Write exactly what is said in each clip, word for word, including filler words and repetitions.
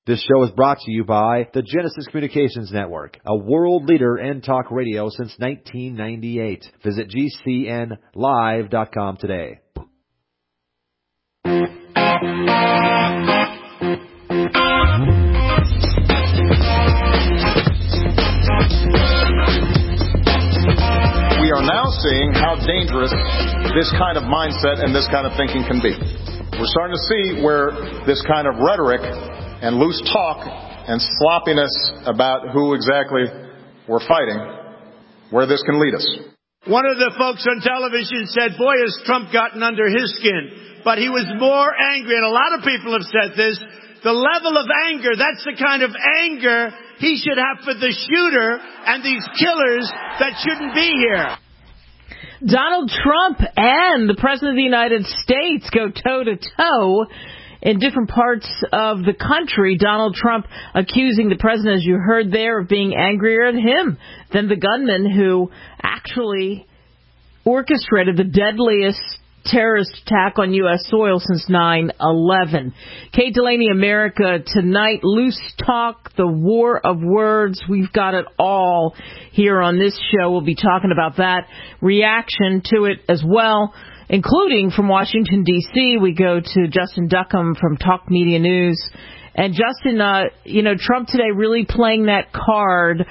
This show is brought to you by the Genesis Communications Network, a world leader in talk radio since nineteen ninety-eight. Visit G C N live dot com today. We are now seeing how dangerous this kind of mindset and this kind of thinking can be. We're starting to see where this kind of rhetoric and loose talk and sloppiness about who exactly we're fighting, where this can lead us. One of the folks on television said, boy, has Trump gotten under his skin. But he was more angry, and a lot of people have said this, the level of anger, that's the kind of anger he should have for the shooter and these killers that shouldn't be here. Donald Trump and the President of the United States go toe-to-toe in different parts of the country. Donald Trump accusing the president, as you heard there, of being angrier at him than the gunman who actually orchestrated the deadliest terrorist attack on U S soil since nine eleven. Kate Delaney, America Tonight, loose talk, the war of words. We've got it all here on this show. We'll be talking about that, reaction to it as well, including from Washington, D C We go to Justin Duckham from Talk Media News. And Justin, uh, you know, Trump today really playing that card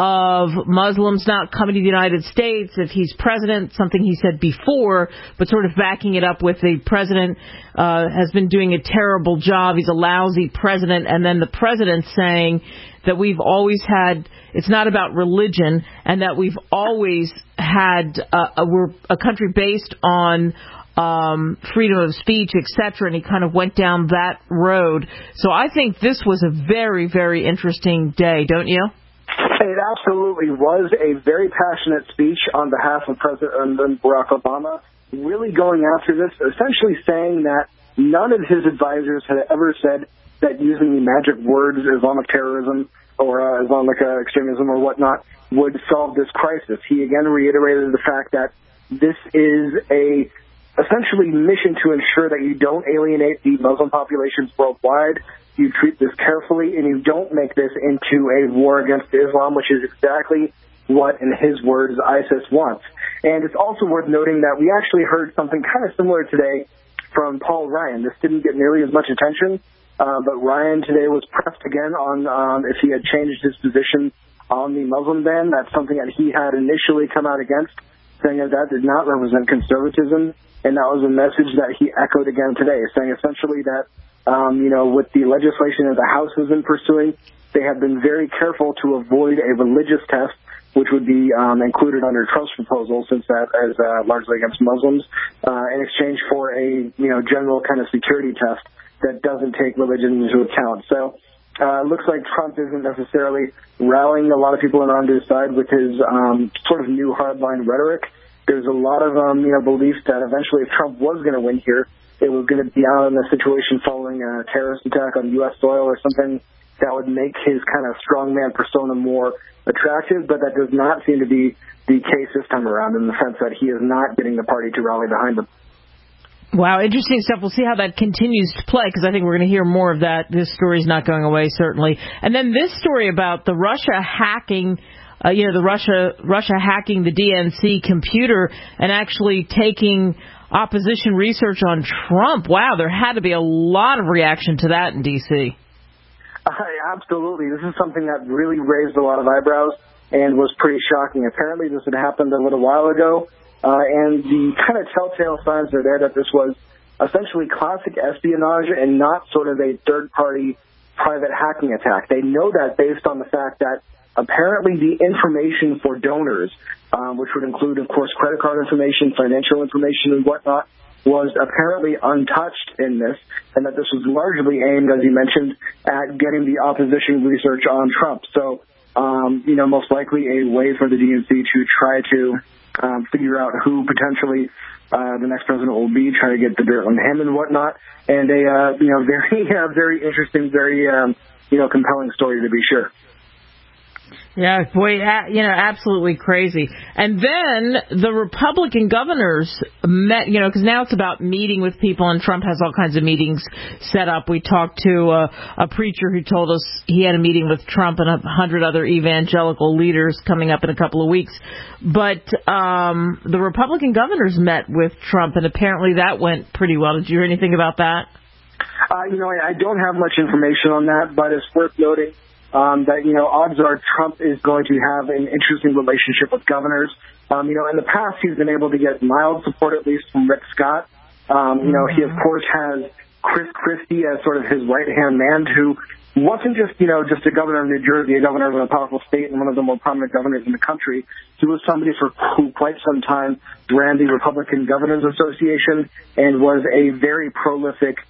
of Muslims not coming to the United States if he's president, something he said before, but sort of backing it up with the president uh, has been doing a terrible job. He's a lousy president. And then the president saying that we've always had, it's not about religion, and that we've always had, uh, a, we're a country based on Um, freedom of speech, et cetera, and he kind of went down that road. So I think this was a very, very interesting day, don't you? It absolutely was a very passionate speech on behalf of President Barack Obama, really going after this, essentially saying that none of his advisors had ever said that using the magic words Islamic terrorism or uh, Islamic uh, extremism or whatnot would solve this crisis. He again reiterated the fact that this is a essentially mission to ensure that you don't alienate the Muslim populations worldwide, you treat this carefully, and you don't make this into a war against Islam, which is exactly what, in his words, ISIS wants. And it's also worth noting that we actually heard something kind of similar today from Paul Ryan. This didn't get nearly as much attention, uh, but Ryan today was pressed again on um, if he had changed his position on the Muslim ban. That's something that he had initially come out against, saying that that did not represent conservatism. And that was a message that he echoed again today, saying essentially that, um, you know, with the legislation that the House has been pursuing, they have been very careful to avoid a religious test, which would be um, included under Trump's proposal, since that is uh, largely against Muslims, uh, in exchange for a, you know, general kind of security test that doesn't take religion into account. So uh, it looks like Trump isn't necessarily rallying a lot of people around his side with his um, sort of new hardline rhetoric. There's a lot of, um, you know, belief that eventually if Trump was going to win here, it was going to be out in a situation following a terrorist attack on U S soil or something that would make his kind of strongman persona more attractive, but that does not seem to be the case this time around in the sense that he is not getting the party to rally behind him. Wow, interesting stuff. We'll see how that continues to play, because I think we're going to hear more of that. This story's not going away, certainly. And then this story about the Russia hacking Uh, you know, the Russia Russia hacking the D N C computer and actually taking opposition research on Trump. Wow, there had to be a lot of reaction to that in D C Uh, absolutely. This is something that really raised a lot of eyebrows and was pretty shocking. Apparently this had happened a little while ago, uh, and the kind of telltale signs are there that this was essentially classic espionage and not sort of a third-party private hacking attack. They know that based on the fact that apparently the information for donors, um, which would include, of course, credit card information, financial information, and whatnot, was apparently untouched in this, and that this was largely aimed, as you mentioned, at getting the opposition research on Trump. So, um, you know, most likely a way for the D N C to try to um, figure out who potentially uh, the next president will be, try to get the dirt on him and whatnot. And a, uh, you know, very, uh, very interesting, very, um, you know, compelling story to be sure. Yeah, boy, you know, absolutely crazy. And then the Republican governors met, you know, because now it's about meeting with people, and Trump has all kinds of meetings set up. We talked to a, a preacher who told us he had a meeting with Trump and a hundred other evangelical leaders coming up in a couple of weeks. But um, the Republican governors met with Trump, and apparently that went pretty well. Did you hear anything about that? Uh, you know, I, I don't have much information on that, but it's worth noting Um, that, you know, odds are Trump is going to have an interesting relationship with governors. Um, you know, in the past, he's been able to get mild support, at least from Rick Scott. Um, you know, he, of course, has Chris Christie as sort of his right-hand man, who wasn't just, you know, just a governor of New Jersey, a governor of a powerful state and one of the more prominent governors in the country. He was somebody for who quite some time ran the Republican Governors Association and was a very prolific,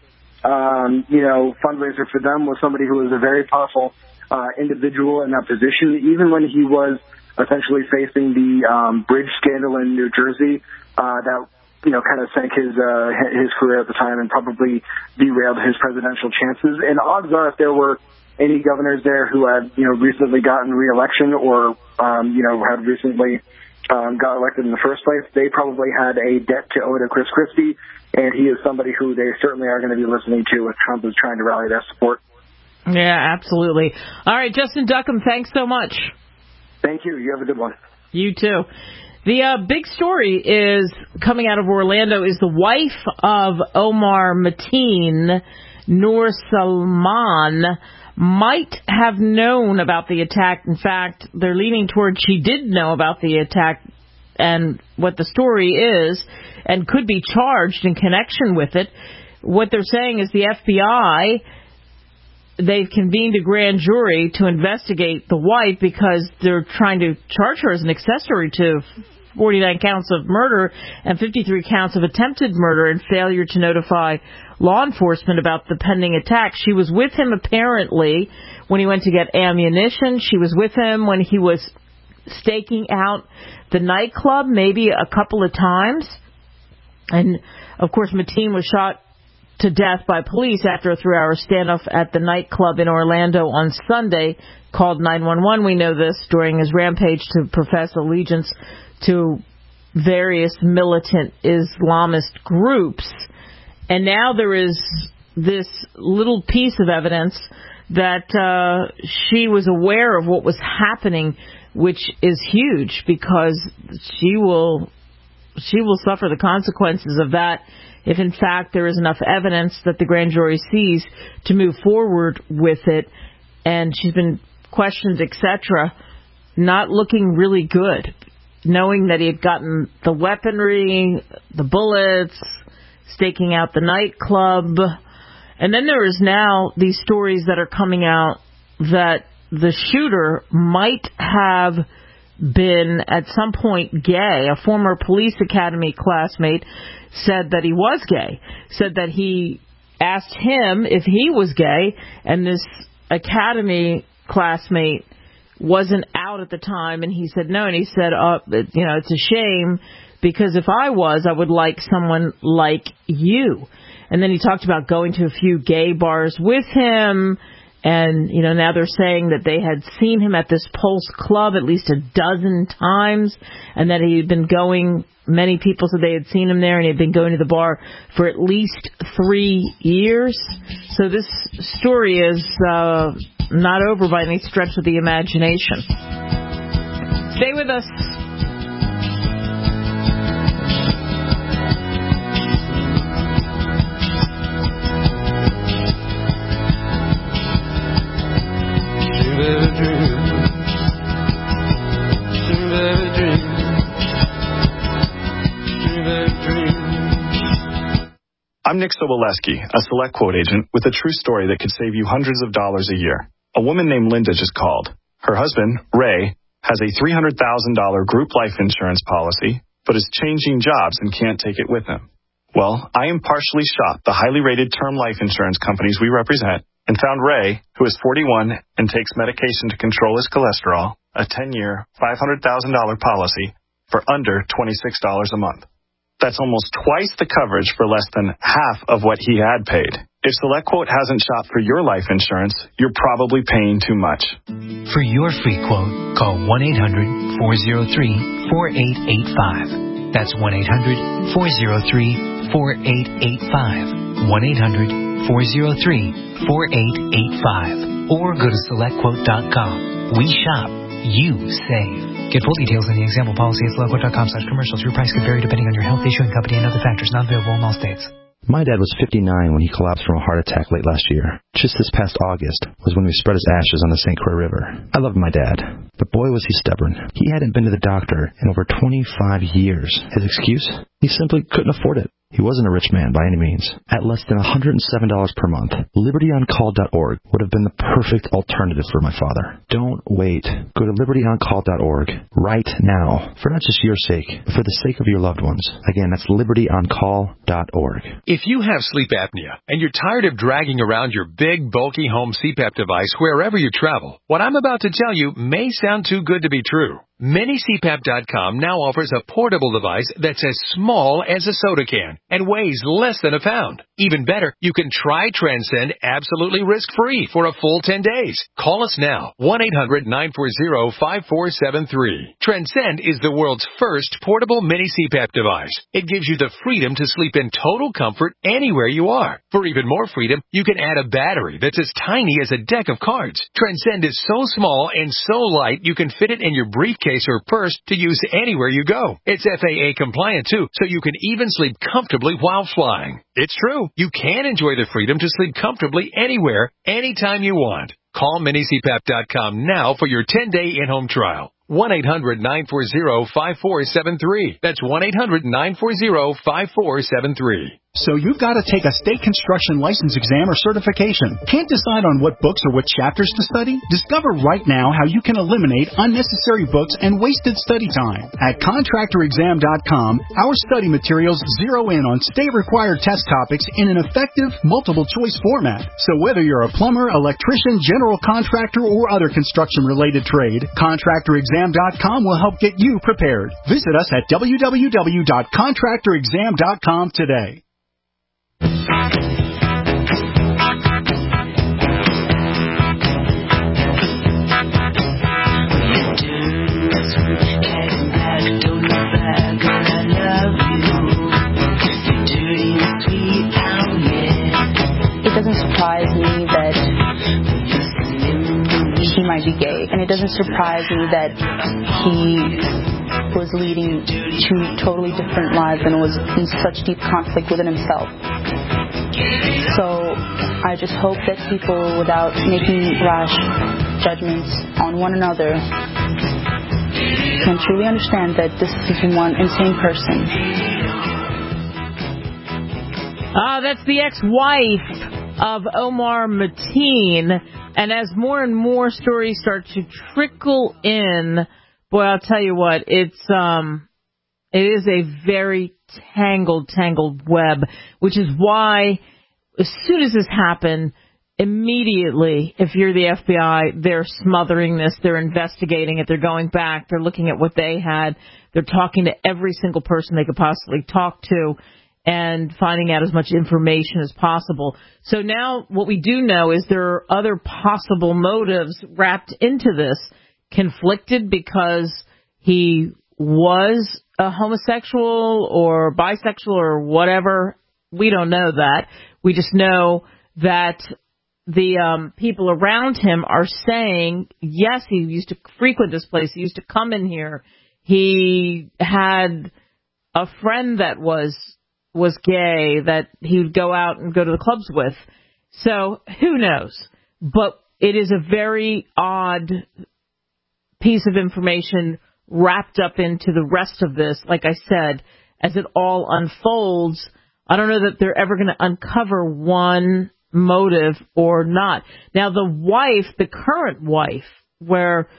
um, you know, fundraiser for them, was somebody who was a very powerful Uh, individual in that position, even when he was essentially facing the um, bridge scandal in New Jersey, uh, that, you know, kind of sank his uh, his career at the time and probably derailed his presidential chances. And odds are, if there were any governors there who had, you know, recently gotten re-election or, um, you know, had recently um, got elected in the first place, they probably had a debt to owe to Chris Christie, and he is somebody who they certainly are going to be listening to if Trump is trying to rally their support. Yeah, absolutely. All right, Justin Duckham, thanks so much. Thank you. You have a good one. You too. The uh, big story is coming out of Orlando is the wife of Omar Mateen, Noor Salman, might have known about the attack. In fact, they're leaning towards she did know about the attack and what the story is and could be charged in connection with it. What they're saying is the F B I, they've convened a grand jury to investigate the wife because they're trying to charge her as an accessory to forty-nine counts of murder and fifty-three counts of attempted murder and failure to notify law enforcement about the pending attack. She was with him apparently when he went to get ammunition. She was with him when he was staking out the nightclub maybe a couple of times. And, of course, Mateen was shot to death by police after a three-hour standoff at the nightclub in Orlando on Sunday, called nine one one. We know this during his rampage to profess allegiance to various militant Islamist groups. And now there is this little piece of evidence that uh, she was aware of what was happening, which is huge because she will she will suffer the consequences of that if, in fact, there is enough evidence that the grand jury sees to move forward with it. And she's been questioned, et cetera, not looking really good, knowing that he had gotten the weaponry, the bullets, staking out the nightclub. And then there is now these stories that are coming out that the shooter might have been at some point gay. A former police academy classmate said that he was gay, said that he asked him if he was gay, and this academy classmate wasn't out at the time, and he said no, and he said, oh, you know, it's a shame, because if I was, I would like someone like you. And then he talked about going to a few gay bars with him, and, you know, now they're saying that they had seen him at this Pulse Club at least a dozen times, and that he had been going, many people said they had seen him there, and he had been going to the bar for at least three years. So this story is uh, not over by any stretch of the imagination. Stay with us. I'm Nick Soboleski, a Select Quote agent with a true story that could save you hundreds of dollars a year. A woman named Linda just called. Her husband, Ray, has a three hundred thousand dollars group life insurance policy, but is changing jobs and can't take it with him. Well, I impartially shopped the highly rated term life insurance companies we represent and found Ray, who is forty-one and takes medication to control his cholesterol, a ten-year, five hundred thousand dollars policy for under twenty-six dollars a month. That's almost twice the coverage for less than half of what he had paid. If SelectQuote hasn't shopped for your life insurance, you're probably paying too much. For your free quote, call one eight hundred, four oh three, four eight eight five. That's one eight hundred, four oh three, four eight eight five. one eight hundred, four oh three, four eight eight five. Or go to select quote dot com. We shop. You save. Get full details in the example policy at select quote dot com slash commercials. Your price could vary depending on your health, issuing company, and other factors not available in all states. My dad was fifty-nine when he collapsed from a heart attack late last year. Just this past August was when we spread his ashes on the Saint Croix River. I loved my dad, but boy was he stubborn. He hadn't been to the doctor in over twenty-five years. His excuse? He simply couldn't afford it. He wasn't a rich man by any means. At less than one hundred seven dollars per month, liberty on call dot org would have been the perfect alternative for my father. Don't wait. Go to liberty on call dot org right now, for not just your sake, but for the sake of your loved ones. Again, that's liberty on call dot org. If you have sleep apnea and you're tired of dragging around your big, bulky home C PAP device wherever you travel, what I'm about to tell you may sound too good to be true. Mini C PAP dot com now offers a portable device that's as small as a soda can and weighs less than a pound. Even better, you can try Transcend absolutely risk-free for a full ten days. Call us now, one eight hundred, nine four zero, five four seven three. Transcend is the world's first portable mini C PAP device. It gives you the freedom to sleep in total comfort anywhere you are. For even more freedom, you can add a battery that's as tiny as a deck of cards. Transcend is so small and so light you can fit it in your briefcase or purse to use anywhere you go. It's F A A compliant too, so you can even sleep comfortably while flying. It's true. You can enjoy the freedom to sleep comfortably anywhere, anytime you want. Call mini C PAP dot com now for your ten-day in-home trial. one eight hundred, nine four zero, five four seven three. That's one eight hundred, nine four zero, five four seven three. So you've got to take a state construction license exam or certification. Can't decide on what books or what chapters to study? Discover right now how you can eliminate unnecessary books and wasted study time. At contractor exam dot com, our study materials zero in on state-required test topics in an effective, multiple-choice format. So whether you're a plumber, electrician, general contractor, or other construction-related trade, contractor exam dot com will help get you prepared. Visit us at w w w dot contractor exam dot com today. It doesn't surprise me that he might be gay, and it doesn't surprise me that he was leading two totally different lives and was in such deep conflict within himself. So I just hope that people, without making rash judgments on one another, can truly understand that this is one insane person. Ah, that's the ex-wife of Omar Mateen. And as more and more stories start to trickle in, boy, I'll tell you what, it's um, it is a very tangled, tangled web, which is why as soon as this happened, immediately, if you're the F B I, they're smothering this, they're investigating it, they're going back, they're looking at what they had, they're talking to every single person they could possibly talk to, and finding out as much information as possible. So now what we do know is there are other possible motives wrapped into this, conflicted because he was a homosexual or bisexual or whatever. We don't know that. We just know that the um, people around him are saying, yes, he used to frequent this place. He used to come in here. He had a friend that was was gay that he would go out and go to the clubs with. So who knows? But it is a very odd piece of information wrapped up into the rest of this. Like I said, as it all unfolds, I don't know that they're ever going to uncover one motive or not. Now, the wife, the current wife, where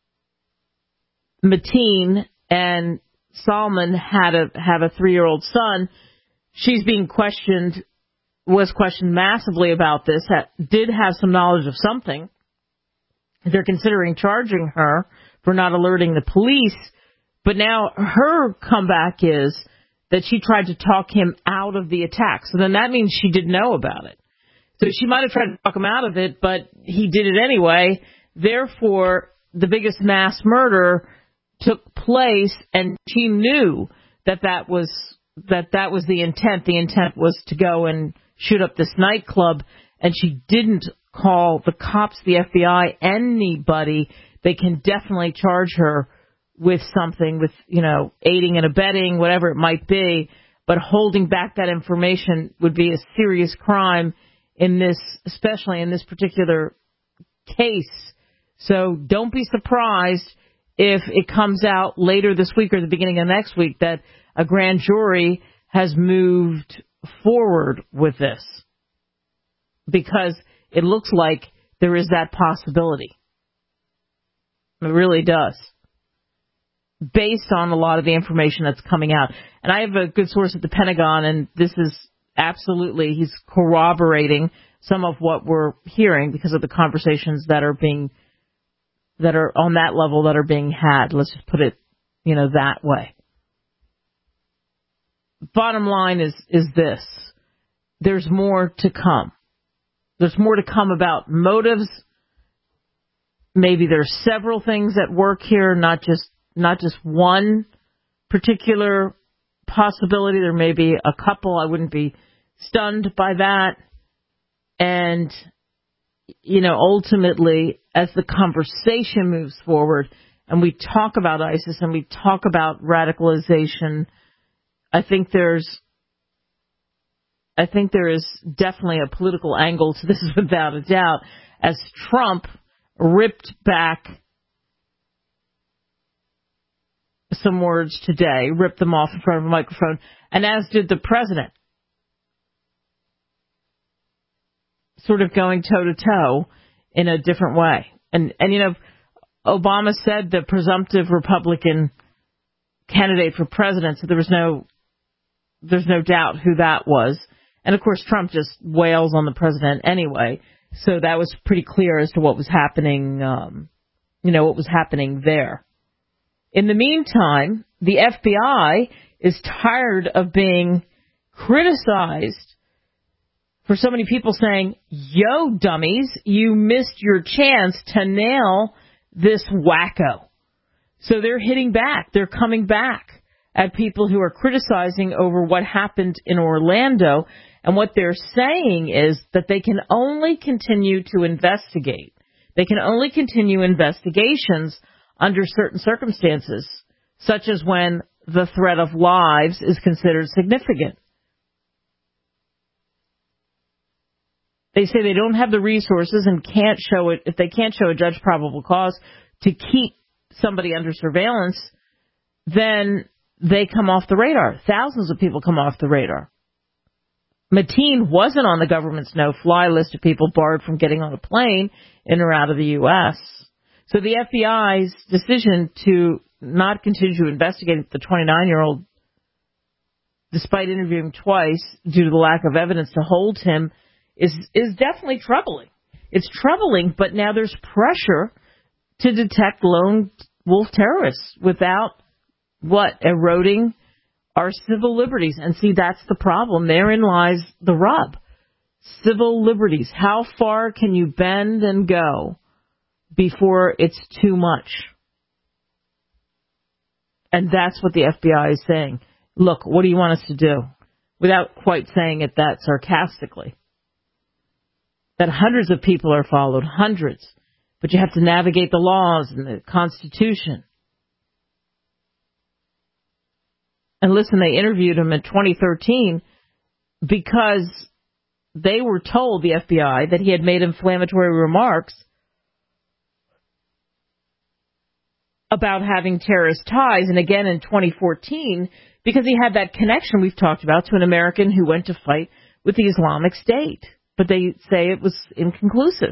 Mateen and Salman had a have a three-year-old son, she's being questioned, was questioned massively about this, did have some knowledge of something. They're considering charging her for not alerting the police, but now her comeback is that she tried to talk him out of the attack. So then that means she did know about it. So she might have tried to talk him out of it, but he did it anyway. Therefore, the biggest mass murder took place, and she knew that that was that that was the intent. The intent was to go and shoot up this nightclub, and she didn't call the cops, the F B I, anybody. They can definitely charge her with something, with, you know, aiding and abetting, whatever it might be. But holding back that information would be a serious crime in this, especially in this particular case. So don't be surprised if it comes out later this week or the beginning of next week that a grand jury has moved forward with this, because it looks like there is that possibility. It really does, based on a lot of the information that's coming out. And I have a good source at the Pentagon, and this is absolutely, he's corroborating some of what we're hearing because of the conversations that are being, that are on that level that are being had. Let's just put it, you know, that way. Bottom line is, is this. There's more to come. There's more to come about motives. Maybe there's several things at work here, not just not just one particular possibility. There may be a couple. I wouldn't be stunned by that. And, you know, ultimately, as the conversation moves forward and we talk about ISIS and we talk about radicalization, I think there's I think there is definitely a political angle to this, without a doubt, as Trump ripped back some words today, ripped them off in front of a microphone, and as did the president, sort of going toe-to-toe in a different way. And, and you know, Obama said the presumptive Republican candidate for president, so there was no, there's no doubt who that was. And, of course, Trump just wails on the president anyway. So that was pretty clear as to what was happening, um, you know, what was happening there. In the meantime, the F B I is tired of being criticized for so many people saying, yo, dummies, you missed your chance to nail this wacko. So they're hitting back. They're coming back at people who are criticizing over what happened in Orlando. And what they're saying is that they can only continue to investigate. They can only continue investigations under certain circumstances, such as when the threat of lives is considered significant. They say they don't have the resources and can't show it, if they can't show a judge probable cause to keep somebody under surveillance, then they come off the radar. Thousands of people come off the radar. Mateen wasn't on the government's no-fly list of people barred from getting on a plane in or out of the U S. So the F B I's decision to not continue to investigate the twenty-nine-year-old, despite interviewing twice due to the lack of evidence to hold him, is is definitely troubling. It's troubling, but now there's pressure to detect lone wolf terrorists without, what, eroding our civil liberties. And see, that's the problem. Therein lies the rub. Civil liberties. How far can you bend and go before it's too much? And that's what the F B I is saying. Look, what do you want us to do? Without quite saying it that sarcastically. That hundreds of people are followed, hundreds. But you have to navigate the laws and the Constitution. And listen, they interviewed him in twenty thirteen because they were told, the F B I, that he had made inflammatory remarks about having terrorist ties. And again in twenty fourteen, because he had that connection we've talked about to an American who went to fight with the Islamic State. But they say it was inconclusive.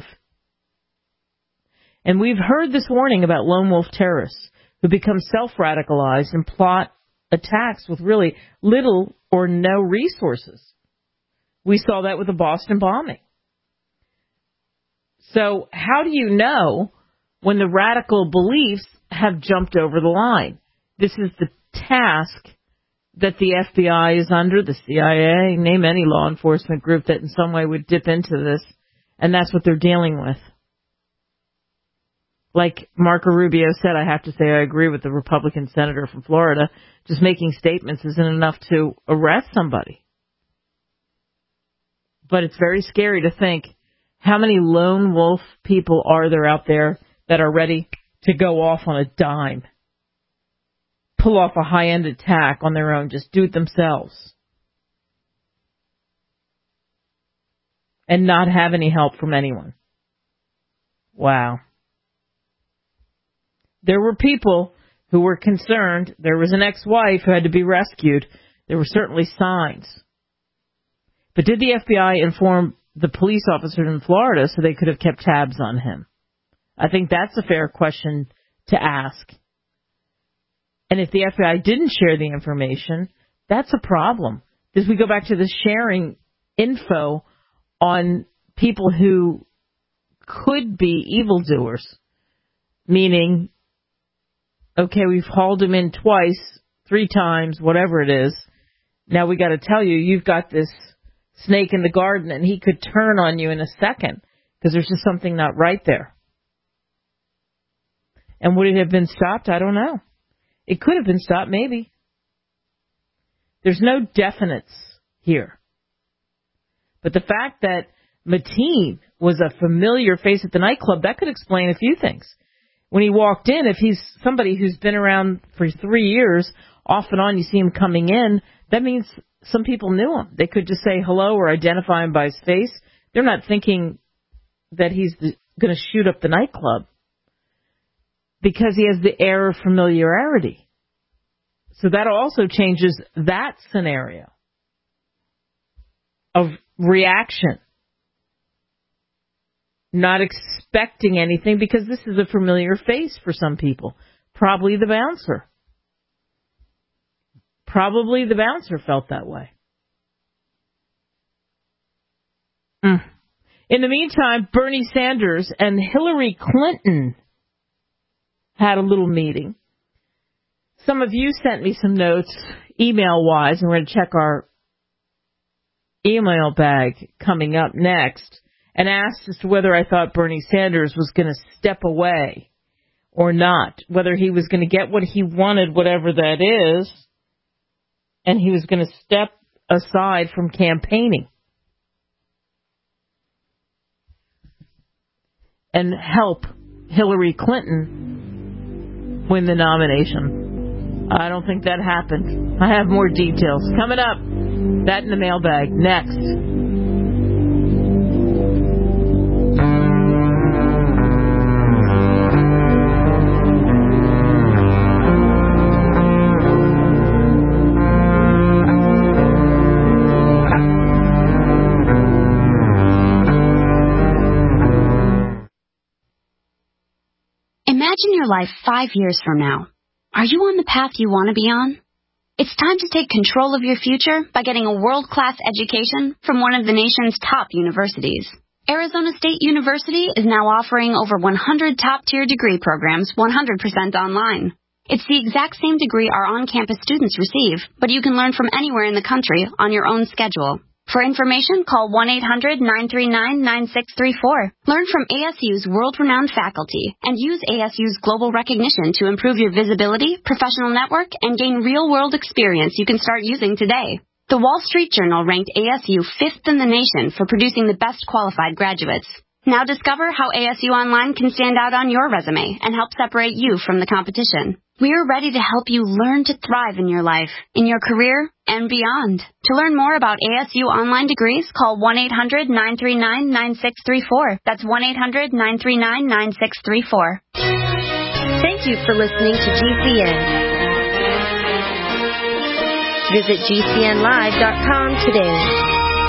And we've heard this warning about lone wolf terrorists who become self-radicalized and plot attacks with really little or no resources. We saw that with the Boston bombing. So how do you know when the radical beliefs have jumped over the line? This is the task that the F B I is under, the C I A, name any law enforcement group that in some way would dip into this, and that's what they're dealing with. Like Marco Rubio said, I have to say I agree with the Republican senator from Florida. Just making statements isn't enough to arrest somebody. But it's very scary to think how many lone wolf people are there out there that are ready to go off on a dime, pull off a high-end attack on their own, just do it themselves, and not have any help from anyone. Wow. There were people who were concerned. There was an ex-wife who had to be rescued. There were certainly signs. But did the F B I inform the police officer in Florida so they could have kept tabs on him? I think that's a fair question to ask. And if the F B I didn't share the information, that's a problem. Because we go back to the sharing info on people who could be evildoers, meaning, okay, we've hauled him in twice, three times, whatever it is. Now we got to tell you, you've got this snake in the garden, and he could turn on you in a second because there's just something not right there. And would it have been stopped? I don't know. It could have been stopped, maybe. There's no definites here. But the fact that Mateen was a familiar face at the nightclub, that could explain a few things. When he walked in, if he's somebody who's been around for three years, off and on you see him coming in, that means some people knew him. They could just say hello or identify him by his face. They're not thinking that he's going to shoot up the nightclub because he has the air of familiarity. So that also changes that scenario of reaction. Not expecting anything because this is a familiar face for some people. Probably the bouncer. Probably the bouncer felt that way. Mm. In the meantime, Bernie Sanders and Hillary Clinton had a little meeting. Some of you sent me some notes email-wise, and we're going to check our email bag coming up next, and asked as to whether I thought Bernie Sanders was going to step away or not, whether he was going to get what he wanted, whatever that is, and he was going to step aside from campaigning and help Hillary Clinton win the nomination. I don't think that happened. I have more details coming up. That in the mailbag next. Imagine your life five years from now. Are you on the path you want to be on? It's time to take control of your future by getting a world-class education from one of the nation's top universities. Arizona State University is now offering over one hundred top-tier degree programs one hundred percent online. It's the exact same degree our on-campus students receive, but you can learn from anywhere in the country on your own schedule. For information, call one eight hundred nine three nine nine six three four. Learn from A S U's world-renowned faculty and use A S U's global recognition to improve your visibility, professional network, and gain real-world experience you can start using today. The Wall Street Journal ranked A S U fifth in the nation for producing the best qualified graduates. Now discover how A S U Online can stand out on your resume and help separate you from the competition. We are ready to help you learn to thrive in your life, in your career, and beyond. To learn more about A S U online degrees, call one eight hundred nine three nine nine six three four. That's one eight hundred nine three nine nine six three four. Thank you for listening to G C N. Visit G C N live dot com today.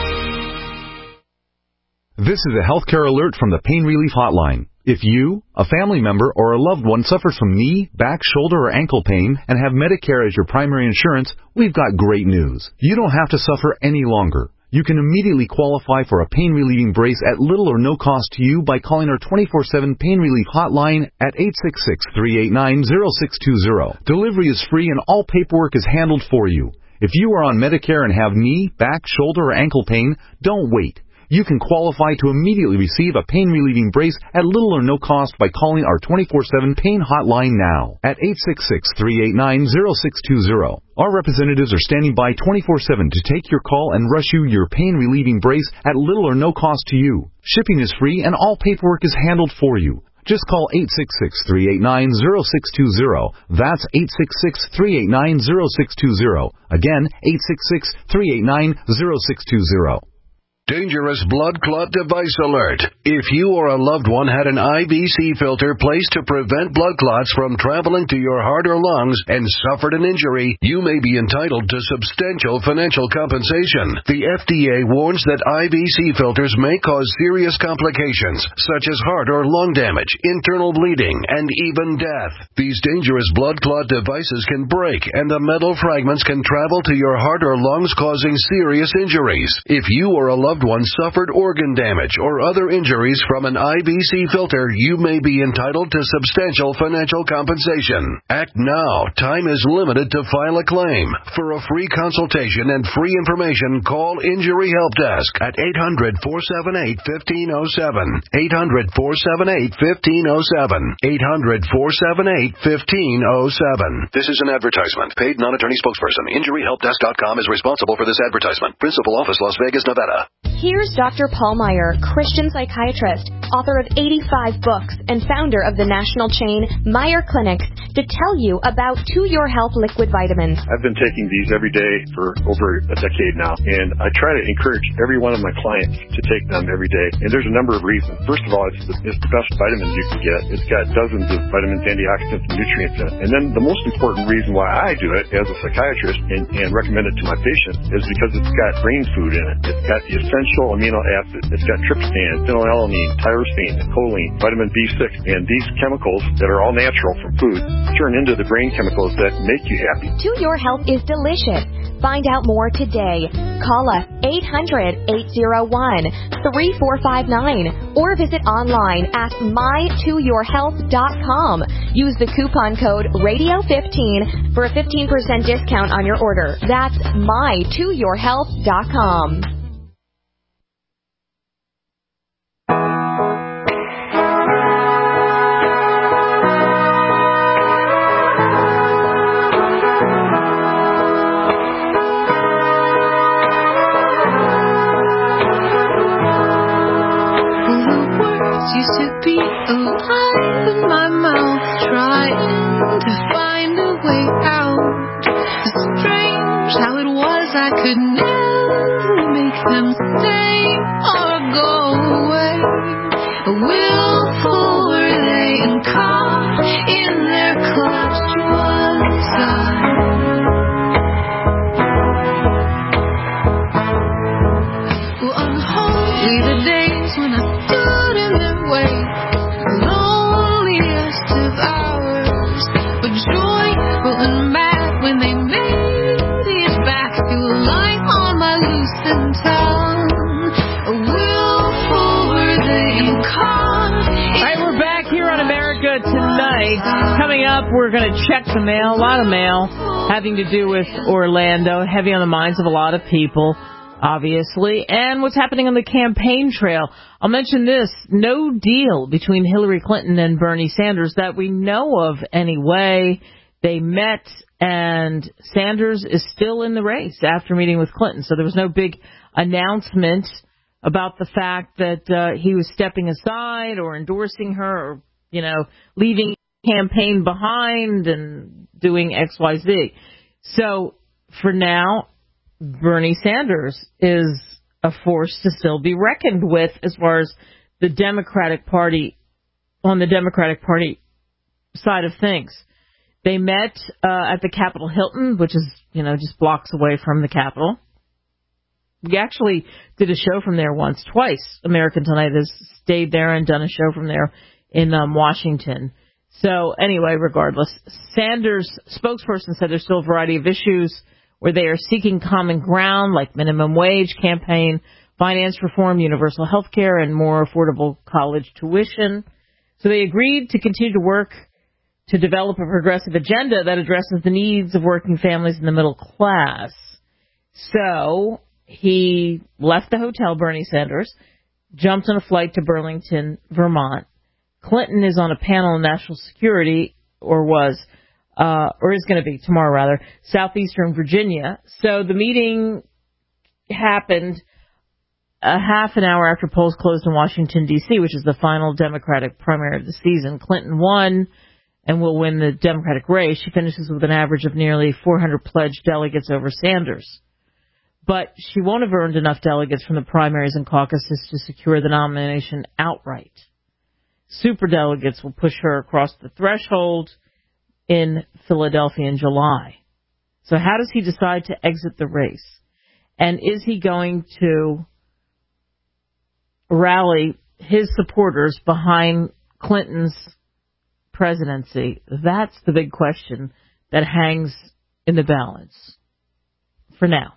This is a healthcare alert from the Pain Relief Hotline. If you, a family member, or a loved one suffers from knee, back, shoulder, or ankle pain and have Medicare as your primary insurance, we've got great news. You don't have to suffer any longer. You can immediately qualify for a pain-relieving brace at little or no cost to you by calling our twenty-four seven Pain Relief Hotline at eight six six, three eight nine, zero six two zero. Delivery is free and all paperwork is handled for you. If you are on Medicare and have knee, back, shoulder, or ankle pain, don't wait. You can qualify to immediately receive a pain-relieving brace at little or no cost by calling our twenty-four seven pain hotline now at eight six six, three eight nine, zero six two zero. Our representatives are standing by twenty-four seven to take your call and rush you your pain-relieving brace at little or no cost to you. Shipping is free and all paperwork is handled for you. Just call eight six six, three eight nine, zero six two zero. That's eight six six, three eight nine, zero six two zero. Again, eight six six, three eight nine, zero six two zero. Dangerous blood clot device alert. If you or a loved one had an I V C filter placed to prevent blood clots from traveling to your heart or lungs and suffered an injury, you may be entitled to substantial financial compensation. The F D A warns that I V C filters may cause serious complications, such as heart or lung damage, internal bleeding, and even death. These dangerous blood clot devices can break, and the metal fragments can travel to your heart or lungs, causing serious injuries. If you or a loved one suffered organ damage or other injuries from an I V C filter, you may be entitled to substantial financial compensation. Act now. Time is limited to file a claim. For a free consultation and free information, call Injury Help Desk at eight hundred, four seven eight, one five zero seven. eight hundred, four seven eight, one five zero seven. eight hundred, four seven eight, one five zero seven. This is an advertisement. Paid non-attorney spokesperson. Injury Help Desk dot com is responsible for this advertisement. Principal office, Las Vegas, Nevada. Here's Doctor Paul Meyer, Christian psychiatrist, author of eighty-five books, and founder of the national chain Meyer Clinics, to tell you about To Your Health liquid vitamins. I've been taking these every day for over a decade now, and I try to encourage every one of my clients to take them every day. And there's a number of reasons. First of all, it's the, it's the best vitamins you can get. It's got dozens of vitamins, antioxidants, and nutrients in it. And then the most important reason why I do it as a psychiatrist and, and recommend it to my patients is because it's got brain food in it. It's got the essential amino acid. It's got tryptophan, phenylalanine, tyrosine, choline, vitamin B six, and these chemicals that are all natural from food turn into the brain chemicals that make you happy. To Your Health is delicious. Find out more today. Call us eight hundred, eight oh one, three four five nine or visit online at my to your health dot com. Use the coupon code radio fifteen for a fifteen percent discount on your order. That's my to your health dot com. Used to be alive in my mouth, trying to find a way out. It's strange how it was I could never make them stay or go away. Willful were they and caught in their clutch was I. Well, unholy the days when I stood in their way, loneliest of hours, but joyful and mad when they made it back to life on my loosened tongue. Willful were they and caught. All right, we're back here on America Tonight. Coming up, we're going to check the mail. A lot of mail having to do with Orlando, heavy on the minds of a lot of people, obviously, and what's happening on the campaign trail. I'll mention this: no deal between Hillary Clinton and Bernie Sanders that we know of anyway. They met, and Sanders is still in the race after meeting with Clinton. So there was no big announcement about the fact that uh, he was stepping aside or endorsing her or, you know, leaving campaign behind and doing X Y Z. So for now, Bernie Sanders is a force to still be reckoned with as far as the Democratic Party, on the Democratic Party side of things. They met uh, at the Capitol Hilton, which is, you know, just blocks away from the Capitol. We actually did a show from there once, twice. American Tonight has stayed there and done a show from there in um, Washington. So anyway, regardless, Sanders' spokesperson said there's still a variety of issues where they are seeking common ground, like minimum wage, campaign, finance reform, universal health care, and more affordable college tuition. So they agreed to continue to work to develop a progressive agenda that addresses the needs of working families in the middle class. So he left the hotel, Bernie Sanders, jumped on a flight to Burlington, Vermont. Clinton is on a panel on national security, or was, uh, or is going to be tomorrow, rather, southeastern Virginia. So the meeting happened a half an hour after polls closed in Washington, D C, which is the final Democratic primary of the season. Clinton won and will win the Democratic race. She finishes with an average of nearly four hundred pledged delegates over Sanders. But she won't have earned enough delegates from the primaries and caucuses to secure the nomination outright. Superdelegates will push her across the threshold in Philadelphia in July. So how does he decide to exit the race? And is he going to rally his supporters behind Clinton's presidency? That's the big question that hangs in the balance for now.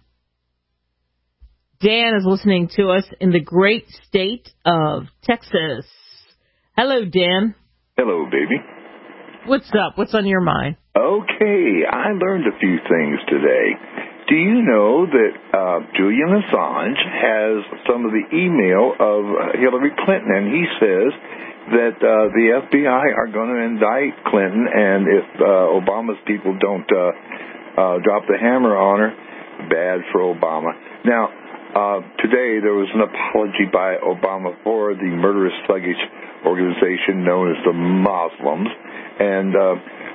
Dan is listening to us in the great state of Texas. Hello, Dan. Hello, baby. What's up? What's on your mind? Okay, I learned a few things today. Do you know that uh, Julian Assange has some of the email of Hillary Clinton, and he says that uh, the F B I are going to indict Clinton, and if uh, Obama's people don't uh, uh, drop the hammer on her, bad for Obama. Now, uh, today there was an apology by Obama for the murderous, sluggish organization known as the Muslims, and uh,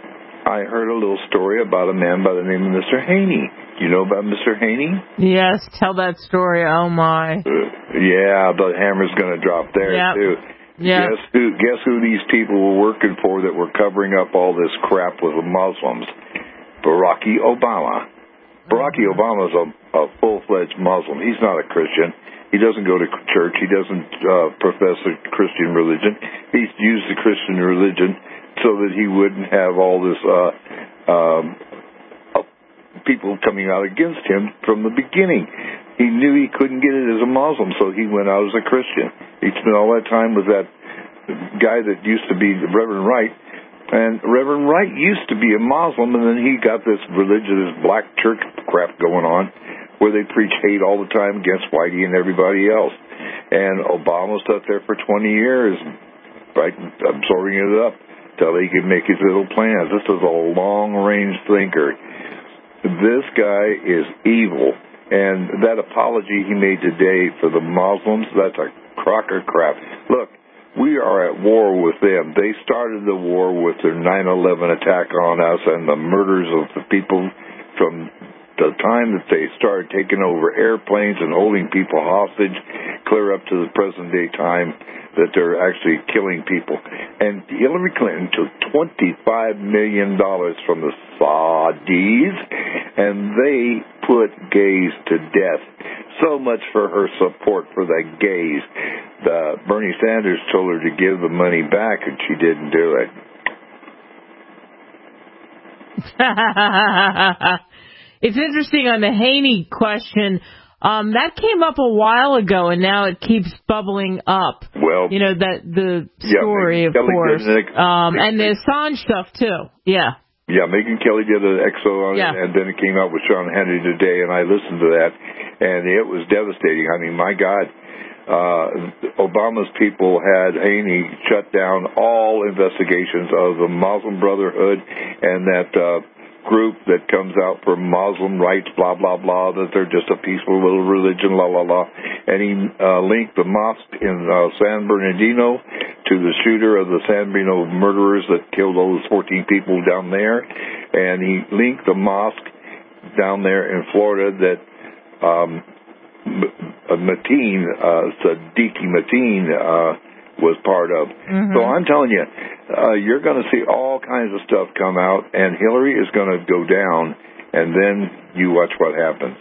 I heard a little story about a man by the name of Mister Haney. You know about Mister Haney? Yes, tell that story. Oh, my. Uh, yeah, the hammer's going to drop there, yep. too. Yep. Guess who, guess who these people were working for that were covering up all this crap with the Muslims? Barack Obama. Barack mm-hmm. Obama's a, a full-fledged Muslim. He's not a Christian. He doesn't go to church. He doesn't uh, profess a Christian religion. He's used the Christian religion so that he wouldn't have all this uh, um, uh, people coming out against him from the beginning. He knew he couldn't get it as a Muslim, so he went out as a Christian. He spent all that time with that guy that used to be Reverend Wright, and Reverend Wright used to be a Muslim, and then he got this religious black church crap going on where they preach hate all the time against Whitey and everybody else. And Obama sat there for twenty years, right, absorbing it up till he could make his little plans. This is a long-range thinker. This guy is evil. And that apology he made today for the Muslims, that's a crock of crap. Look, we are at war with them. They started the war with their nine eleven attack on us and the murders of the people from the time that they started taking over airplanes and holding people hostage, clear up to the present day time that they're actually killing people. And Hillary Clinton took twenty-five million dollars from the Saudis, and they put gays to death. So much for her support for the gays. The Bernie Sanders told her to give the money back, and she didn't do it. It's interesting on the Haney question. Um, that came up a while ago, and now it keeps bubbling up. Well, you know, that the story, yeah, of course, um, and the Assange stuff too. Yeah. Yeah, Megyn Kelly did an X O on yeah. it, and then it came out with Sean Hannity today, and I listened to that, and it was devastating. I mean, my God, uh, Obama's people had Haney shut down all investigations of the Muslim Brotherhood and that uh, group that comes out for Muslim rights, blah, blah, blah, that they're just a peaceful little religion, la, la, la. And he uh, linked the mosque in uh, San Bernardino to the shooter of the San Bernardino murderers that killed those fourteen people down there. And he linked the mosque down there in Florida that um, Mateen, uh, Sadiqi Mateen, uh, was part of. Mm-hmm. So I'm telling you, uh, you're going to see all kinds of stuff come out, and Hillary is going to go down, and then you watch what happens.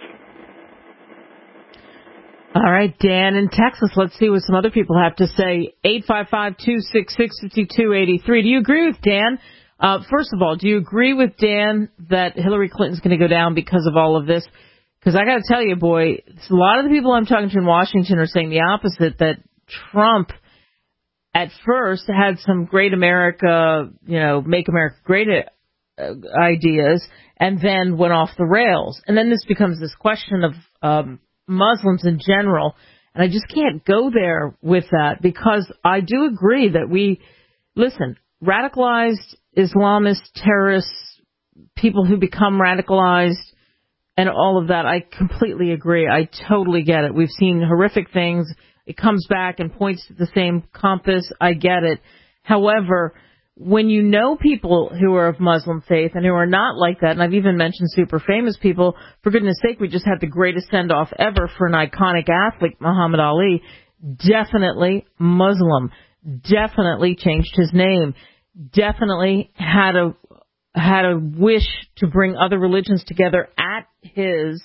All right, Dan in Texas, let's see what some other people have to say. eight five five, two six six, five two eight three. Do you agree with Dan? Uh, first of all, do you agree with Dan that Hillary Clinton's going to go down because of all of this? Because I got to tell you, boy, a lot of the people I'm talking to in Washington are saying the opposite, that Trump at first had some great America, you know, make America great uh, ideas and then went off the rails. And then this becomes this question of um, Muslims in general. And I just can't go there with that because I do agree that we, listen, radicalized Islamist terrorists, people who become radicalized and all of that, I completely agree. I totally get it. We've seen horrific things. It comes back and points to the same compass. I get it. However, when you know people who are of Muslim faith and who are not like that, and I've even mentioned super famous people, for goodness sake, we just had the greatest send-off ever for an iconic athlete, Muhammad Ali, definitely Muslim, definitely changed his name, definitely had a had a wish to bring other religions together at his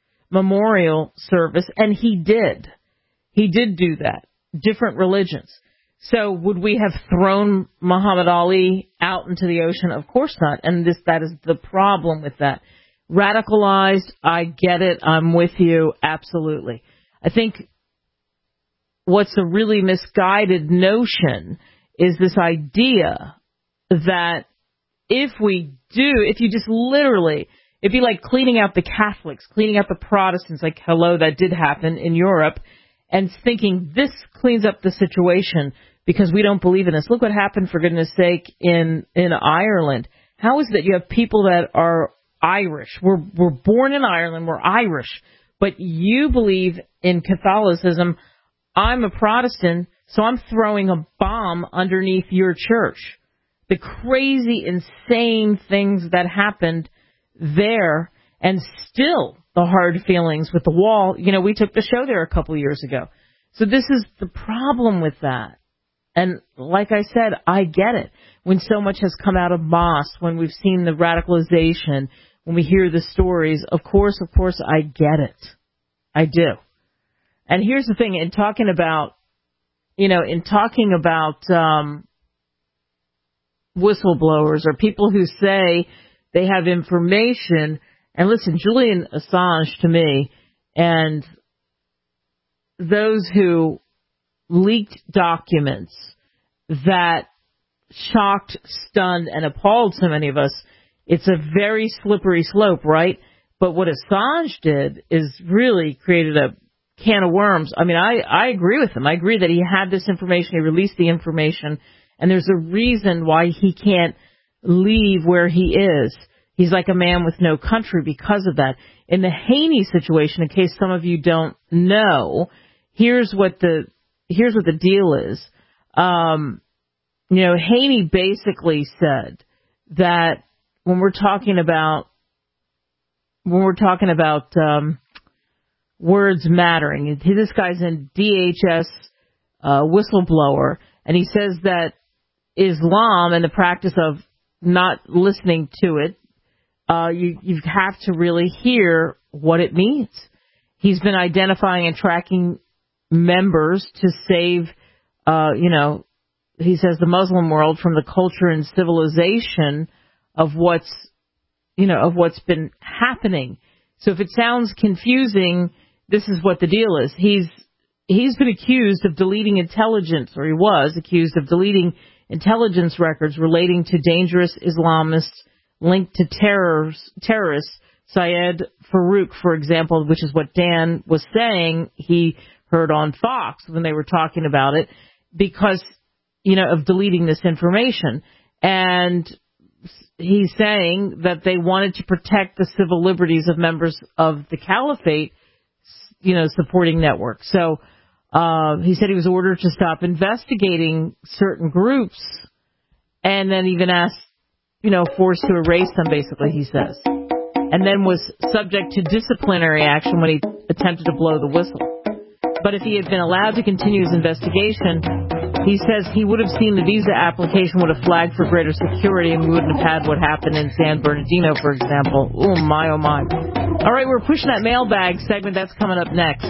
memorial service, and he did. He did do that, different religions. So would we have thrown Muhammad Ali out into the ocean? Of course not. And this that is the problem with that. Radicalized, I get it. I'm with you. Absolutely. I think what's a really misguided notion is this idea that if we do, if you just literally, it'd be like cleaning out the Catholics, cleaning out the Protestants, like, hello, that did happen in Europe, and thinking this cleans up the situation because we don't believe in this. Look what happened, for goodness sake, in, in Ireland. How is it that you have people that are Irish? We're, we're born in Ireland, we're Irish, but you believe in Catholicism. I'm a Protestant, so I'm throwing a bomb underneath your church. The crazy, insane things that happened there, and still the hard feelings with the wall. You know, we took the show there a couple of years ago. So this is the problem with that. And like I said, I get it. When so much has come out of mosques, when we've seen the radicalization, when we hear the stories, of course, of course, I get it. I do. And here's the thing, in talking about, you know, in talking about, um, whistleblowers or people who say they have information. And listen, Julian Assange to me and those who leaked documents that shocked, stunned, and appalled so many of us, it's a very slippery slope, right? But what Assange did is really created a can of worms. I mean, I, I agree with him. I agree that he had this information, he released the information, and there's a reason why he can't leave where he is. He's like a man with no country because of that. In the Haney situation, in case some of you don't know, here's what the here's what the deal is. Um, you know, Haney basically said that when we're talking about when we're talking about um, words mattering, this guy's in D H S uh, whistleblower, and he says that Islam and the practice of not listening to it, uh, you, you have to really hear what it means. He's been identifying and tracking members to save, uh, you know, he says the Muslim world from the culture and civilization of what's, you know, of what's been happening. So if it sounds confusing, this is what the deal is. He's, he's been accused of deleting intelligence, or he was accused of deleting intelligence records relating to dangerous Islamists linked to terrors, terrorists. Syed Farouk, for example, which is what Dan was saying, he heard on Fox when they were talking about it, because, you know, of deleting this information. And he's saying that they wanted to protect the civil liberties of members of the Caliphate, you know, supporting network. So, Uh, he said he was ordered to stop investigating certain groups and then even asked, you know, forced to erase them, basically, he says. And then was subject to disciplinary action when he attempted to blow the whistle. But if he had been allowed to continue his investigation, he says he would have seen the visa application would have flagged for greater security and we wouldn't have had what happened in San Bernardino, for example. Oh, my, oh, my. All right, we're pushing that mailbag segment. That's coming up next.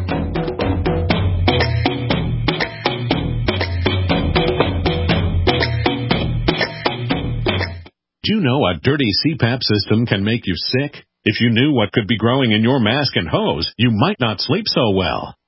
Did you know a dirty C PAP system can make you sick? If you knew what could be growing in your mask and hose, you might not sleep so well.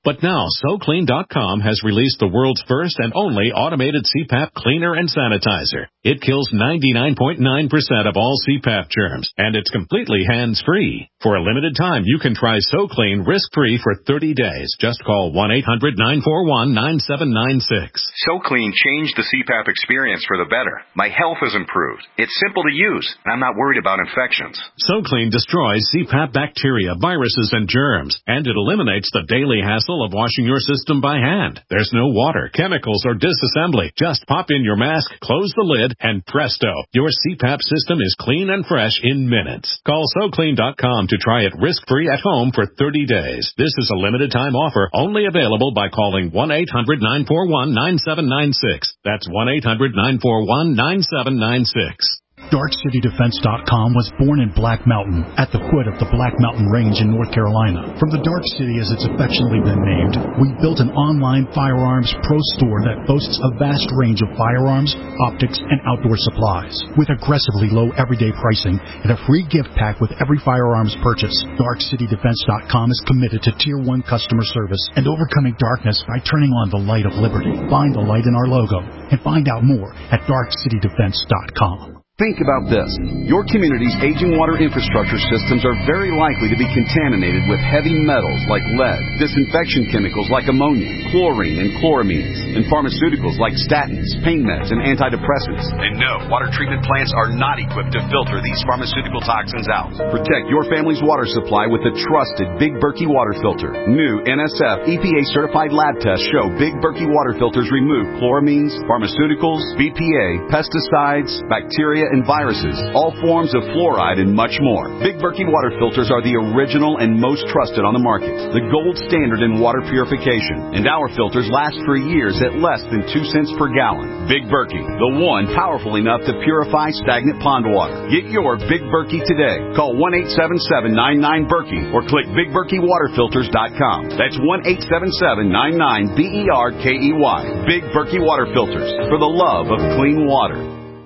But now, So Clean dot com has released the world's first and only automated C PAP cleaner and sanitizer. It kills ninety-nine point nine percent of all C PAP germs, and it's completely hands-free. For a limited time, you can try So Clean risk-free for thirty days. Just call one eight hundred nine four one nine seven nine six. So Clean changed the C PAP experience for the better. My health has improved. It's simple to use, and I'm not worried about infections. So Clean destroys C PAP bacteria, viruses, and germs, and it eliminates the daily hassle of washing your system by hand. There's no water, chemicals, or disassembly. Just pop in your mask, close the lid, and presto, your C PAP system is clean and fresh in minutes. Call So Clean dot com to try it risk-free at home for thirty days. This is a limited-time offer, only available by calling one eight hundred nine four one nine seven nine six. That's one eight hundred nine four one nine seven nine six. Dark City Defense dot com was born in Black Mountain, at the foot of the Black Mountain Range in North Carolina. From the Dark City, as it's affectionately been named, we built an online firearms pro store that boasts a vast range of firearms, optics, and outdoor supplies. With aggressively low everyday pricing and a free gift pack with every firearms purchase, Dark City Defense dot com is committed to Tier one customer service and overcoming darkness by turning on the light of liberty. Find the light in our logo and find out more at Dark City Defense dot com. Think about this. Your community's aging water infrastructure systems are very likely to be contaminated with heavy metals like lead, disinfection chemicals like ammonia, chlorine and chloramines, and pharmaceuticals like statins, pain meds, and antidepressants. And no, water treatment plants are not equipped to filter these pharmaceutical toxins out. Protect your family's water supply with the trusted Big Berkey water filter. New N S F E P A-certified lab tests show Big Berkey water filters remove chloramines, pharmaceuticals, B P A, pesticides, bacteria, and viruses, all forms of fluoride, and much more. Big Berkey water filters are the original and most trusted on the market, the gold standard in water purification, and our filters last for years at less than two cents per gallon. Big Berkey, the one powerful enough to purify stagnant pond water. Get your Big Berkey today. Call one eight seven seven nine nine Berkey or click big berkey water filters dot com. That's one eight seven seven nine nine B E R K E Y. Big Berkey water filters, for the love of clean water.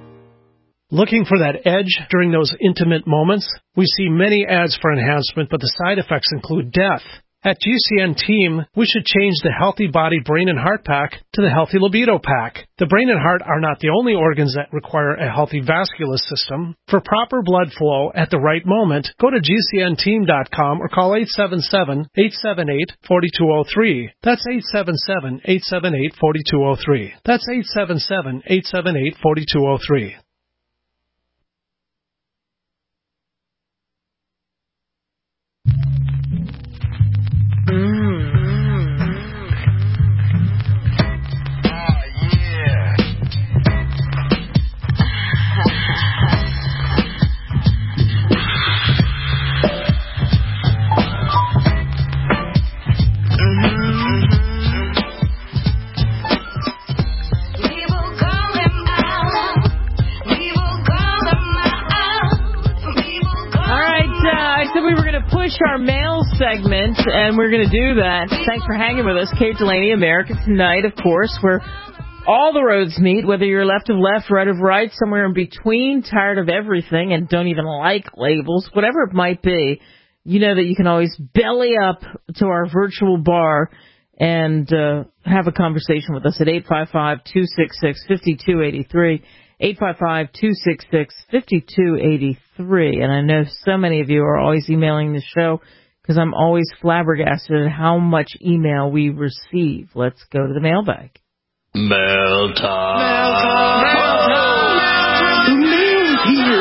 Looking for that edge during those intimate moments? We see many ads for enhancement, but the side effects include death. At G C N Team, we should change the Healthy Body, Brain, and Heart Pack to the Healthy Libido Pack. The brain and heart are not the only organs that require a healthy vascular system. For proper blood flow at the right moment, go to G C N team dot com or call eight seven seven, eight seven eight, four two zero three. That's eight seven seven, eight seven eight, four two zero three. That's eight seven seven, eight seven eight, four two zero three. Our mail segment, and we're going to do that. Thanks for hanging with us. Kate Delaney, America Tonight, of course, where all the roads meet, whether you're left of left, right of right, somewhere in between, tired of everything, and don't even like labels, whatever it might be, you know that you can always belly up to our virtual bar and uh, have a conversation with us at eight five five, two six six, five two eight three. eight five five, two six six, five two eight three. And I know so many of you are always emailing the show because I'm always flabbergasted at how much email we receive. Let's go to the mailbag. Mail time. Mail time. Mail time. Mail here.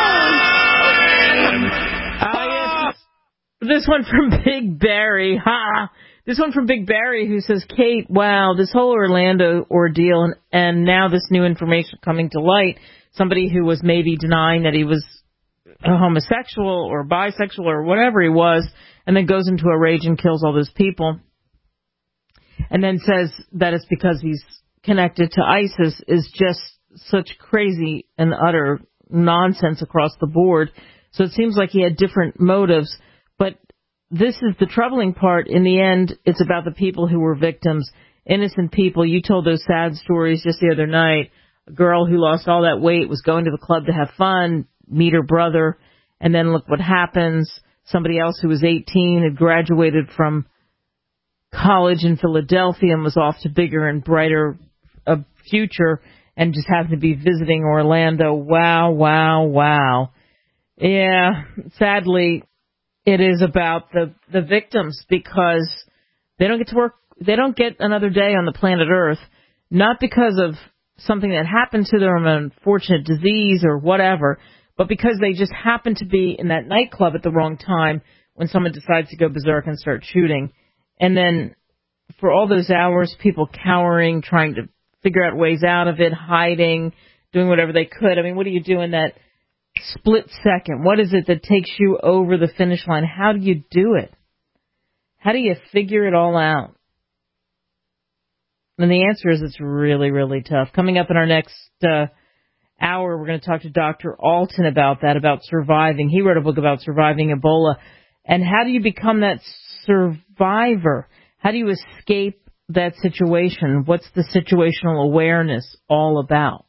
Oh, yes. This one from Big Barry. Ha! This one from Big Barry, who says, Kate, wow, this whole Orlando ordeal and, and now this new information coming to light, somebody who was maybe denying that he was a homosexual or bisexual or whatever he was, and then goes into a rage and kills all those people, and then says that it's because he's connected to ISIS, is just such crazy and utter nonsense across the board. So it seems like he had different motives, but this is the troubling part. In the end, it's about the people who were victims, innocent people. You told those sad stories just the other night. A girl who lost all that weight was going to the club to have fun, meet her brother, and then look what happens. Somebody else who was eighteen had graduated from college in Philadelphia and was off to bigger and brighter a future and just happened to be visiting Orlando. Wow, wow, wow. Yeah, sadly, it is about the, the victims because they don't get to work. They don't get another day on the planet Earth, not because of something that happened to them, an unfortunate disease or whatever, but because they just happen to be in that nightclub at the wrong time when someone decides to go berserk and start shooting. And then for all those hours, people cowering, trying to figure out ways out of it, hiding, doing whatever they could. I mean, what do you do in that split second? What is it that takes you over the finish line? How do you do it? How do you figure it all out? And the answer is it's really, really tough. Coming up in our next uh, hour, we're going to talk to Doctor Alton about that, about surviving. He wrote a book about surviving Ebola. And how do you become that survivor? How do you escape that situation? What's the situational awareness all about?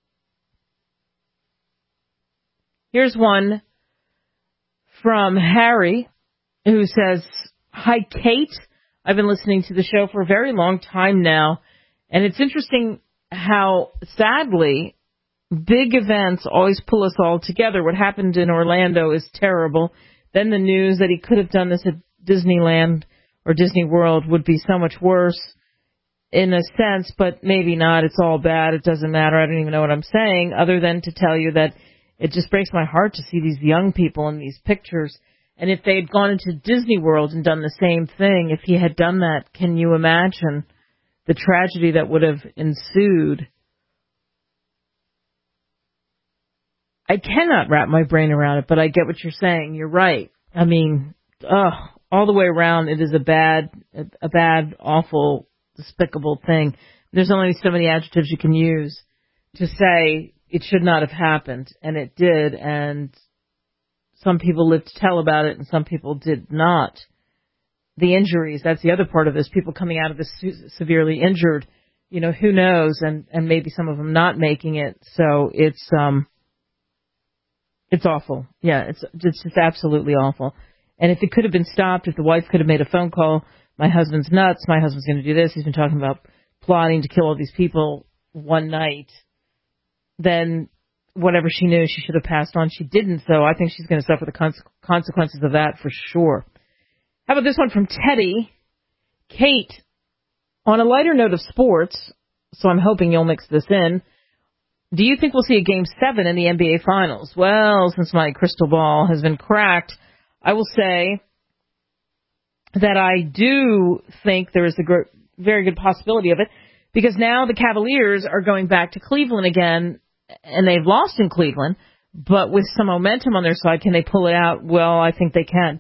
Here's one from Harry who says, "Hi, Kate. I've been listening to the show for a very long time now, and it's interesting how, sadly, big events always pull us all together. What happened in Orlando is terrible. Then the news that he could have done this at Disneyland or Disney World would be so much worse in a sense, but maybe not. It's all bad. It doesn't matter. I don't even know what I'm saying, other than to tell you that it just breaks my heart to see these young people in these pictures. And if they had gone into Disney World and done the same thing, if he had done that, can you imagine the tragedy that would have ensued?" I cannot wrap my brain around it, but I get what you're saying. You're right. I mean, ugh, all the way around, it is a bad, a bad, awful, despicable thing. There's only so many adjectives you can use to say it should not have happened, and it did, and some people lived to tell about it, and some people did not. The injuries, that's the other part of this. People coming out of this severely injured, you know, who knows, and, and maybe some of them not making it. So it's um, it's awful. Yeah, it's it's just absolutely awful. And if it could have been stopped, if the wife could have made a phone call, my husband's nuts, my husband's going to do this, he's been talking about plotting to kill all these people one night, then whatever she knew, she should have passed on. She didn't, so I think she's going to suffer the cons- consequences of that for sure. How about this one from Teddy? "Kate, on a lighter note of sports, so I'm hoping you'll mix this in, do you think we'll see a Game seven in the N B A Finals?" Well, since my crystal ball has been cracked, I will say that I do think there is a gr- very good possibility of it, because now the Cavaliers are going back to Cleveland again, and they've lost in Cleveland, but with some momentum on their side, can they pull it out? Well, I think they can.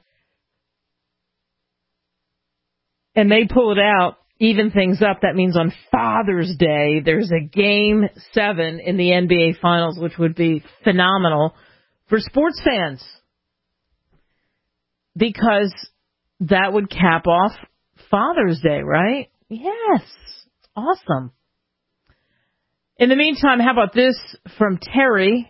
And they pull it out, even things up. That means on Father's Day, there's a Game seven in the N B A Finals, which would be phenomenal for sports fans, because that would cap off Father's Day, right? Yes. It's awesome. In the meantime, how about this from Terry?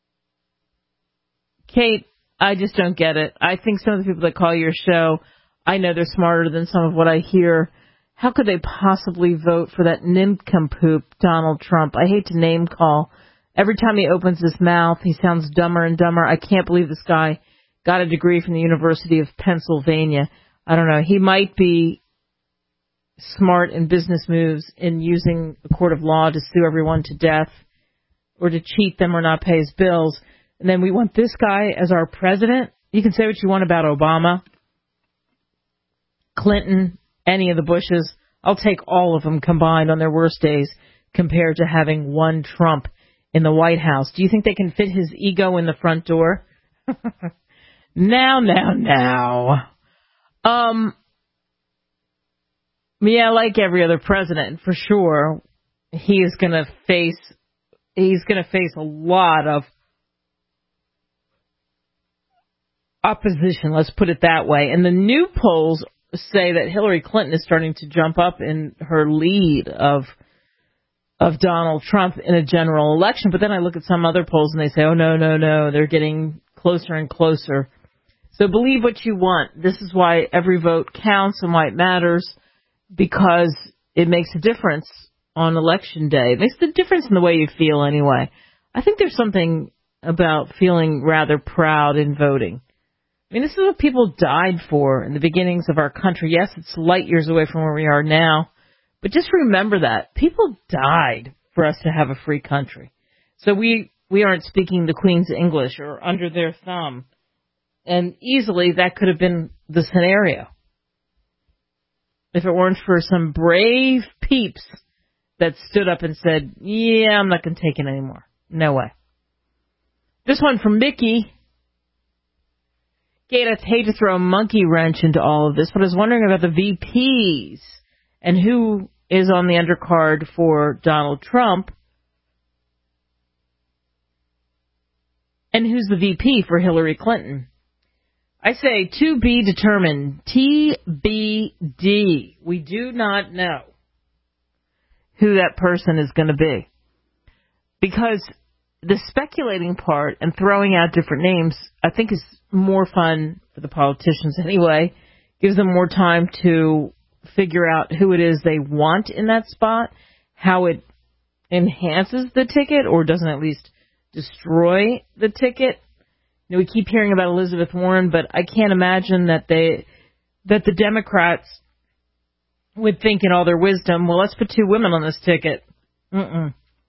"Kate, I just don't get it. I think some of the people that call your show, I know they're smarter than some of what I hear. How could they possibly vote for that nincompoop Donald Trump? I hate to name call. Every time he opens his mouth, he sounds dumber and dumber. I can't believe this guy got a degree from the University of Pennsylvania. I don't know. He might be smart in business moves in using a court of law to sue everyone to death or to cheat them or not pay his bills. And then we want this guy as our president? You can say what you want about Obama, Clinton, any of the Bushes. I'll take all of them combined on their worst days compared to having one Trump in the White House. Do you think they can fit his ego in the front door? Now, now, now. Um... Yeah, like every other president, for sure, he is going to face, he's going to face a lot of opposition, let's put it that way. And the new polls say that Hillary Clinton is starting to jump up in her lead of of Donald Trump in a general election. But then I look at some other polls and they say, oh, no, no, no, they're getting closer and closer. So believe what you want. This is why every vote counts and why it matters. because it makes a difference on election day. It makes a difference in the way you feel anyway. I think there's something about feeling rather proud in voting. I mean, this is what people died for in the beginnings of our country. Yes, it's light years away from where we are now, but just remember that. People died for us to have a free country. So we, we aren't speaking the Queen's English or under their thumb. And easily that could have been the scenario if it weren't for some brave peeps that stood up and said, yeah, I'm not going to take it anymore. No way. This one from Mickey. Kate, I'd hate to throw a monkey wrench into all of this, but I was wondering about the V Ps and who is on the undercard for Donald Trump and who's the V P for Hillary Clinton. I say to be determined, T B D. We do not know who that person is going to be. Because the speculating part and throwing out different names, I think, is more fun for the politicians anyway. Gives them more time to figure out who it is they want in that spot, how it enhances the ticket or doesn't at least destroy the ticket. You know, we keep hearing about Elizabeth Warren, but I can't imagine that they, that the Democrats would think in all their wisdom, well, let's put two women on this ticket. Mm-mm.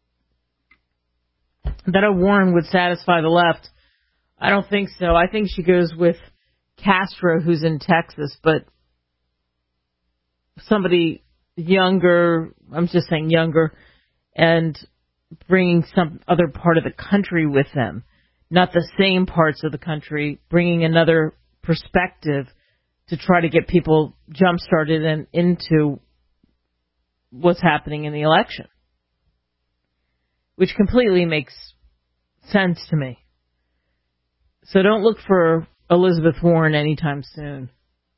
That a Warren would satisfy the left. I don't think so. I think she goes with Castro, who's in Texas, but somebody younger, I'm just saying younger, and bringing some other part of the country with them. Not the same parts of the country, bringing another perspective to try to get people jump-started and into what's happening in the election. Which completely makes sense to me. So don't look for Elizabeth Warren anytime soon.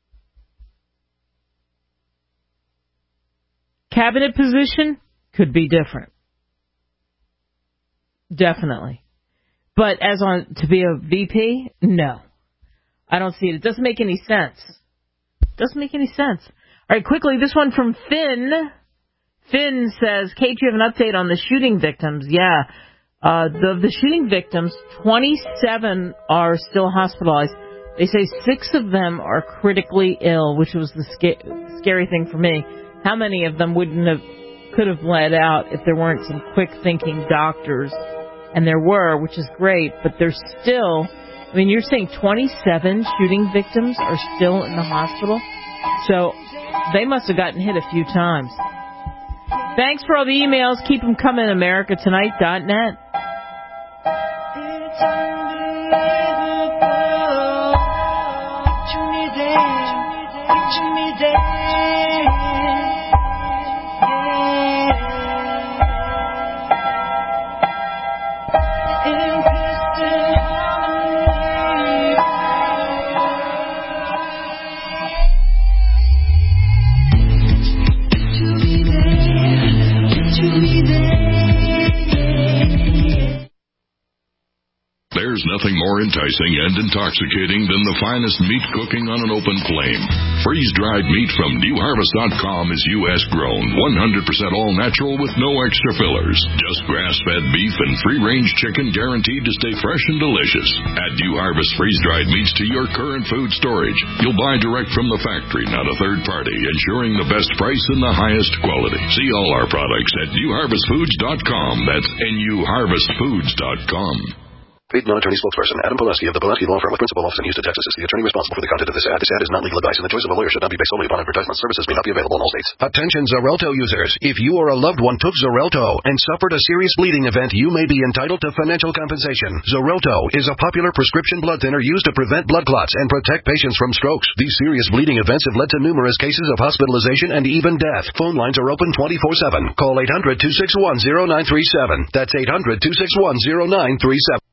Cabinet position could be different. Definitely. But as on to be a V P, no. I don't see it. It doesn't make any sense. Doesn't make any sense. All right, quickly, this one from Finn. Finn says, Kate, you have an update on the shooting victims. Yeah. Uh, the, the shooting victims, twenty-seven are still hospitalized. They say six of them are critically ill, which was the sca- scary thing for me. How many of them wouldn't have, could have bled out if there weren't some quick thinking doctors? And there were, which is great, but there's still, I mean, you're saying twenty-seven shooting victims are still in the hospital? So they must have gotten hit a few times. Thanks for all the emails. Keep them coming, America Tonight dot net. There's nothing more enticing and intoxicating than the finest meat cooking on an open flame. Freeze-dried meat from New Harvest dot com is U S grown, one hundred percent all natural with no extra fillers. Just grass-fed beef and free-range chicken guaranteed to stay fresh and delicious. Add New Harvest freeze-dried meats to your current food storage. You'll buy direct from the factory, not a third party, ensuring the best price and the highest quality. See all our products at New Harvest Foods dot com. That's N U Harvest Foods dot com. Paid non-attorney spokesperson Adam Pulaski of the Pulaski Law Firm with principal office in Houston, Texas is the attorney responsible for the content of this ad. This ad is not legal advice, and the choice of a lawyer should not be based solely upon advertisement. Services may not be available in all states. Attention Xarelto users. If you or a loved one took Xarelto and suffered a serious bleeding event, you may be entitled to financial compensation. Xarelto is a popular prescription blood thinner used to prevent blood clots and protect patients from strokes. These serious bleeding events have led to numerous cases of hospitalization and even death. Phone lines are open twenty-four seven. Call eight hundred, two six one, zero nine three seven. That's eight hundred, two six one, zero nine three seven.